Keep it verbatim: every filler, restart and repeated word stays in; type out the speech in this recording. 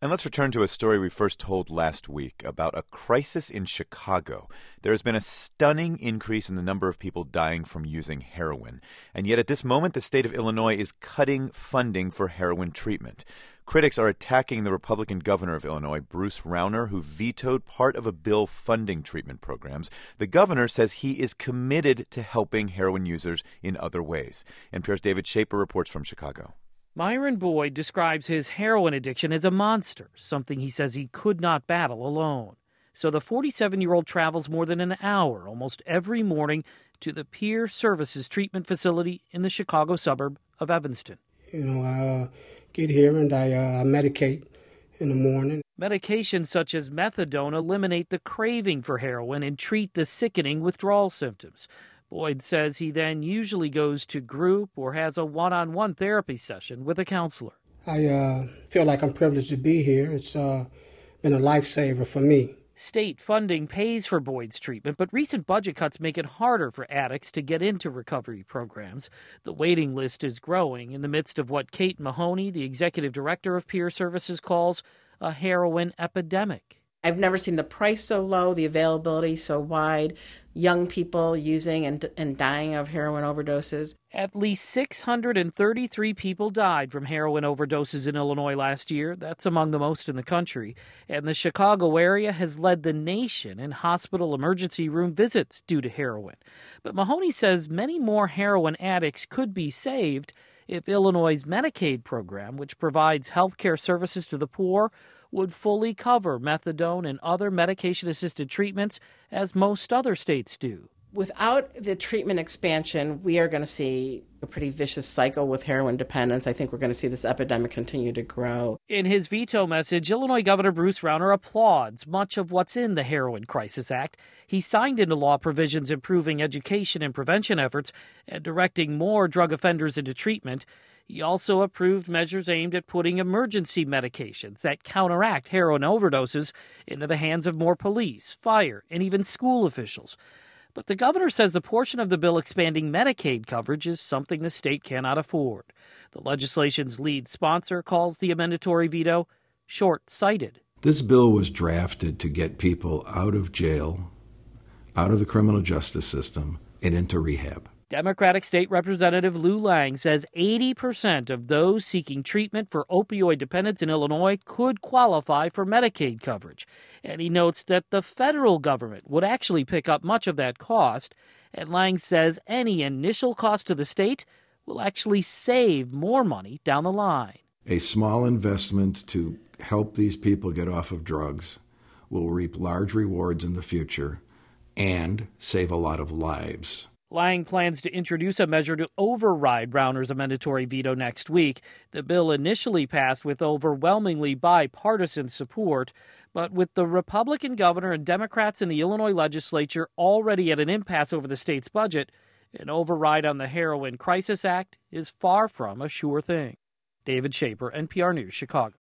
And let's return to a story we first told last week about a crisis in Chicago. There has been a stunning increase in the number of people dying from using heroin. And yet at this moment, the state of Illinois is cutting funding for heroin treatment. Critics are attacking the Republican governor of Illinois, Bruce Rauner, who vetoed part of a bill funding treatment programs. The governor says he is committed to helping heroin users in other ways. N P R's David Shaper reports from Chicago. Myron Boyd describes his heroin addiction as a monster, something he says he could not battle alone. So the forty-seven-year-old travels more than an hour almost every morning to the Peer Services Treatment Facility in the Chicago suburb of Evanston. You know, I uh, get here and I uh, medicate in the morning. Medications such as methadone eliminate the craving for heroin and treat the sickening withdrawal symptoms. Boyd says he then usually goes to group or has a one-on-one therapy session with a counselor. I uh, feel like I'm privileged to be here. It's uh, been a lifesaver for me. State funding pays for Boyd's treatment, but recent budget cuts make it harder for addicts to get into recovery programs. The waiting list is growing in the midst of what Kate Mahoney, the executive director of Peer Services, calls a heroin epidemic. I've never seen the price so low, the availability so wide, young people using and, and dying of heroin overdoses. At least six hundred thirty-three people died from heroin overdoses in Illinois last year. That's among the most in the country. And the Chicago area has led the nation in hospital emergency room visits due to heroin. But Mahoney says many more heroin addicts could be saved if Illinois' Medicaid program, which provides health care services to the poor, would fully cover methadone and other medication-assisted treatments, as most other states do. Without the treatment expansion, we are going to see a pretty vicious cycle with heroin dependence. I think we're going to see this epidemic continue to grow. In his veto message, Illinois Governor Bruce Rauner applauds much of what's in the Heroin Crisis Act. He signed into law provisions improving education and prevention efforts and directing more drug offenders into treatment. He also approved measures aimed at putting emergency medications that counteract heroin overdoses into the hands of more police, fire, and even school officials. But the governor says the portion of the bill expanding Medicaid coverage is something the state cannot afford. The legislation's lead sponsor calls the amendatory veto short-sighted. This bill was drafted to get people out of jail, out of the criminal justice system, and into rehab. Democratic State Representative Lou Lang says eighty percent of those seeking treatment for opioid dependence in Illinois could qualify for Medicaid coverage. And he notes that the federal government would actually pick up much of that cost. And Lang says any initial cost to the state will actually save more money down the line. A small investment to help these people get off of drugs will reap large rewards in the future and save a lot of lives. Lang plans to introduce a measure to override Rauner's amendatory veto next week. The bill initially passed with overwhelmingly bipartisan support, but with the Republican governor and Democrats in the Illinois legislature already at an impasse over the state's budget, an override on the Heroin Crisis Act is far from a sure thing. David Shaper, N P R News, Chicago.